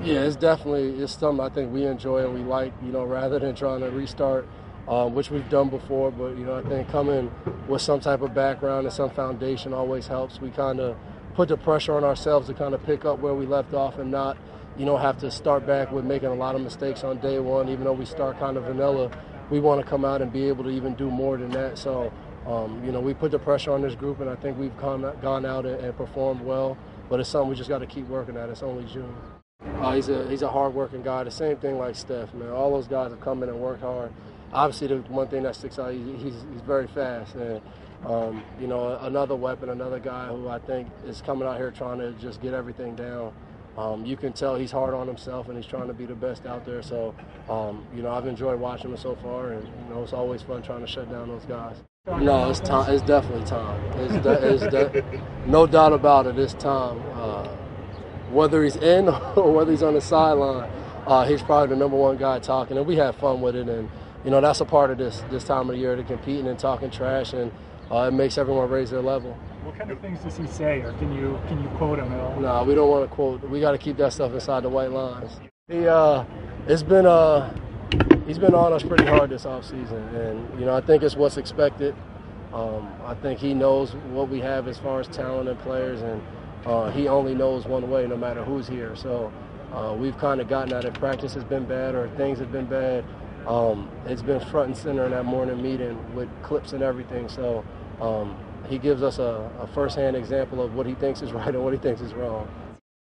Yeah, it's something I think we enjoy and we like, rather than trying to restart, which we've done before. But, I think coming with some type of background and some foundation always helps. We kind of put the pressure on ourselves to kind of pick up where we left off and not, have to start back with making a lot of mistakes on day one. Even though we start kind of vanilla, we want to come out and be able to even do more than that. So, we put the pressure on this group, and I think we've gone out and performed well. But it's something we just got to keep working at. It's only June. He's a hard-working guy. The same thing like Steph, man. All those guys have come in and worked hard. Obviously, the one thing that sticks out, he's very fast. And, another weapon, another guy who I think is coming out here trying to just get everything down. You can tell he's hard on himself and he's trying to be the best out there. So, I've enjoyed watching him so far, and, it's always fun trying to shut down those guys. No, it's time. It's definitely time. No doubt about it. It's time. Whether he's in or whether he's on the sideline, he's probably the number one guy talking, and we have fun with it. And that's a part of this time of the year, to competing and talking trash, and it makes everyone raise their level. What kind of things does he say, or can you quote him at all? No, we don't want to quote. We got to keep that stuff inside the white lines. He's been on us pretty hard this offseason, and I think it's what's expected. I think he knows what we have as far as talent and players, and he only knows one way, no matter who's here. So we've kind of gotten at it. Practice has been bad, or things have been bad. It's been front and center in that morning meeting with clips and everything. So he gives us a first-hand example of what he thinks is right and what he thinks is wrong.